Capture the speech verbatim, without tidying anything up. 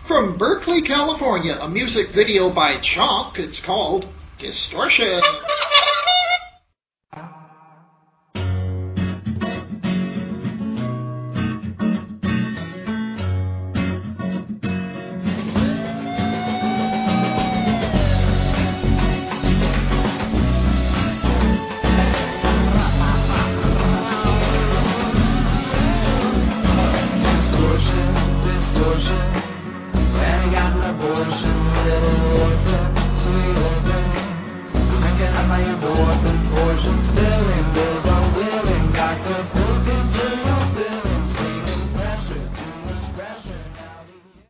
From Berkeley, California, a music video by Chomp. It's called Distortion.